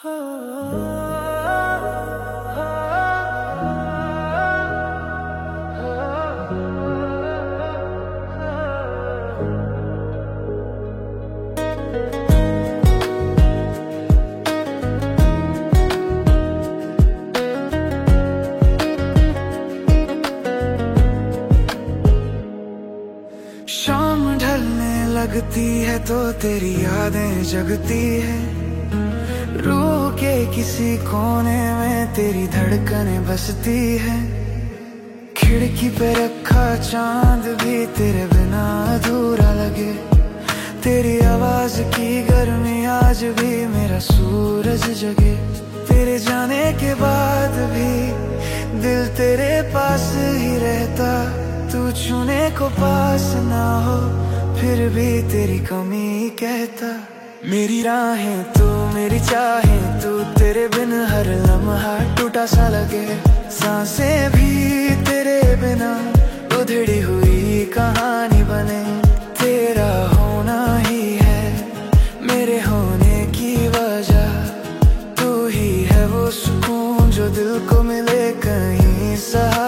शाम ढलने लगती है तो तेरी यादें जगती है। रूह के किसी कोने में तेरी धड़कनें बसती है। खिड़की पे रखा चांद भी तेरे बिना अधूरा लगे। तेरी आवाज की गर्मी आज भी मेरा सूरज जगे। तेरे जाने के बाद भी दिल तेरे पास ही रहता। तू छूने को पास ना हो फिर भी तेरी कमी कहता। मेरी राहें तू मेरी चाहें तू, तेरे बिन हर लम्हा टूटा सा लगे। सांसें भी तेरे बिना उधड़ी हुई कहानी बने। तेरा होना ही है मेरे होने की वजह। तू ही है वो सुकून जो दिल को मिले कहीं सहा।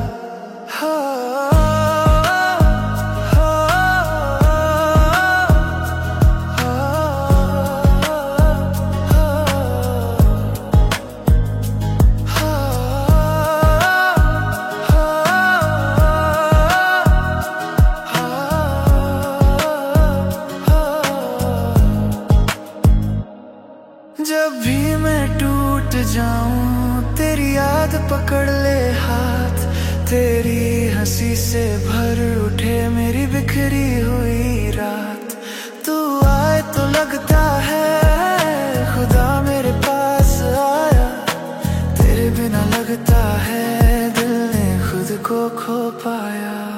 जब भी मैं टूट जाऊं तेरी याद पकड़ ले हाथ। तेरी हंसी से भर उठे मेरी बिखरी हुई रात। तू आए तो लगता है खुदा मेरे पास आया। तेरे बिना लगता है दिल ने खुद को खो पाया।